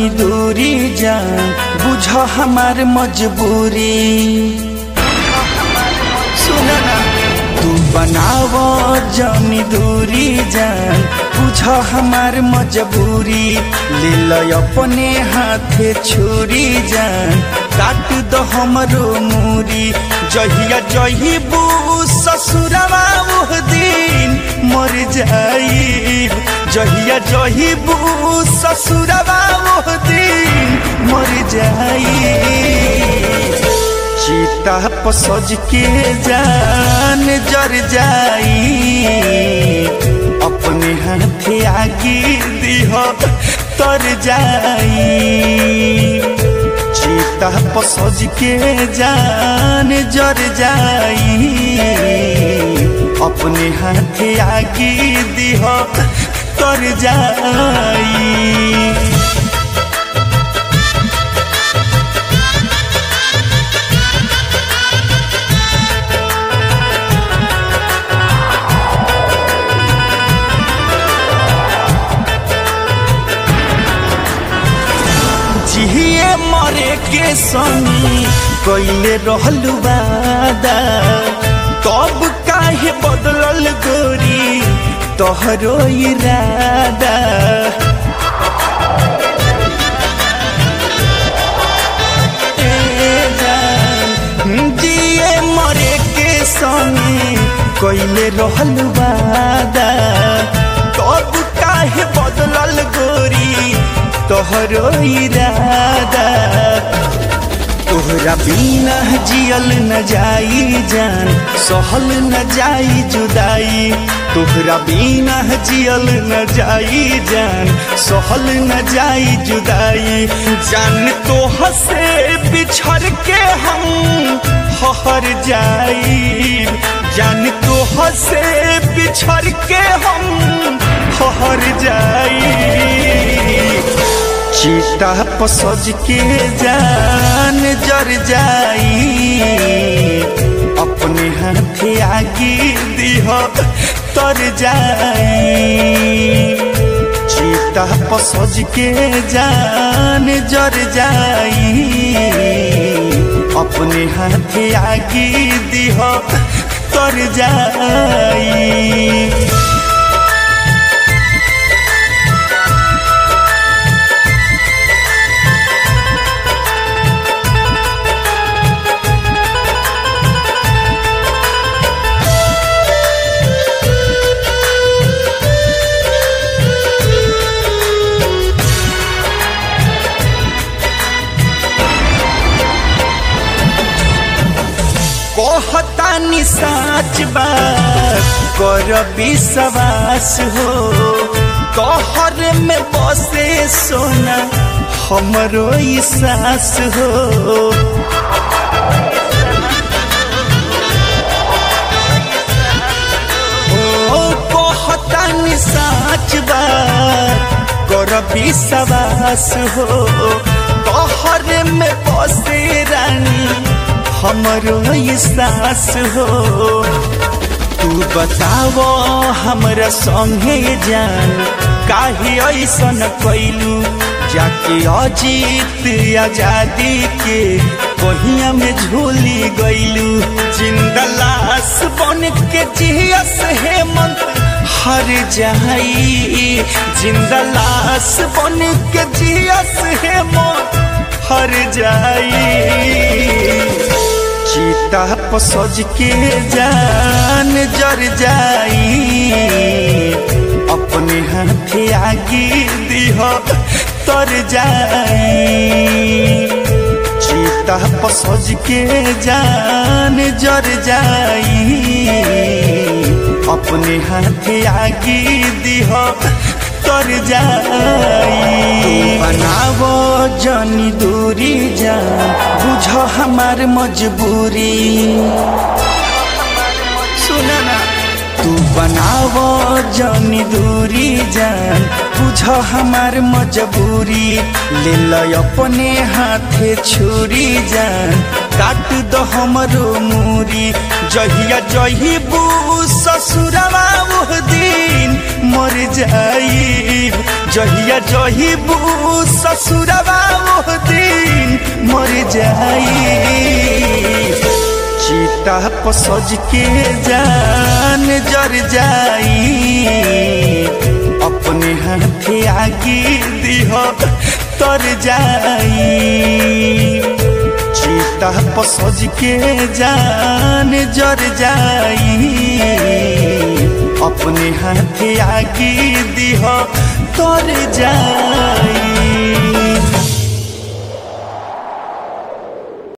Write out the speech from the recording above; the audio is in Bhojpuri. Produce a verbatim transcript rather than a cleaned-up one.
जनी दूरी जान बुझ हमार मजबूरी। सुना ना तू बनाव जनी दूरी जान बुझ हमार मजबूरी। ले लो अपने हाथे छुरी जान काट दो हमरो मूरी। जहिया जहिबू ससुरवा वो दिन मर जाई। जहिया जहिबू ससुरवा वो दिन मर जाई। चीता पसज के जान जर जाई। अपने हाथे आगे दिह तर जाई। चीता पसज के जान जर जाई। अपने हाथे आगे दिह तर जाई। जिए मरे के संगी कइले रहलु वादा। तब काहे बदलल गोरी तोहरो इरादा। जिए मरे के संगी कइले रहलु वादा। तब काहे बदलल गोरी तोहरो इरादा। तोहरा बिना जियल न जाई जान सहल न जाई जुदाई। तोहरा बिना जियल न जाई जान सहल न जाई जुदाई। जान तोह से बिछड़ के हम हर जाई। जान तोह से बिछड़ के हम हर जाई। चीता पसज के जान जर जाई। अपने हाथे आगे दिह तर जाई। चीता पसज के जान जर जाई। अपने हाथे आगे दिह तर जाई। कहतानी साच बात कर विश्वास हो। तोहर में बसे सोना हमरो सास हो। ओ कहतानी साच बात कर विश्वास हो। तोहर में बसे रानी हमरो सास हो। तू बतावो हमरा संगे जान काहे ऐसन कैलू। जाके अजीत आजादी के बहिया में झूली गइलू। जिंदा लाश बन के जियस हेमंत हर जाई। जिंदा लाश बन के जियस हेमंत हर जाई। चीता पसज के जान जर जाई। अपने हाथे आगे दिह तर जाई। चीता पसज के जान जर जाई। अपने हाथे आगे दिह तर जाई। बनावो जनी दूरी जान बुझ हमार मजबूरी। सुना ना तू बनावो जनी दूरी जान बुझ हमार मजबूरी। ले लो अपने हाथे छुरी जान काट दो हमरो मूरी। जहिया जहिबू ससुरवा वो दिन मर जाई। जहिया जहिबू ससुरवा वो दिन मर जाई चीता पर सज के जान जर जाई अपने हाथे आगे दिह तर जाई चीता पर सज के जान जर जाई अपने हाथे आगे दिह तर जाई।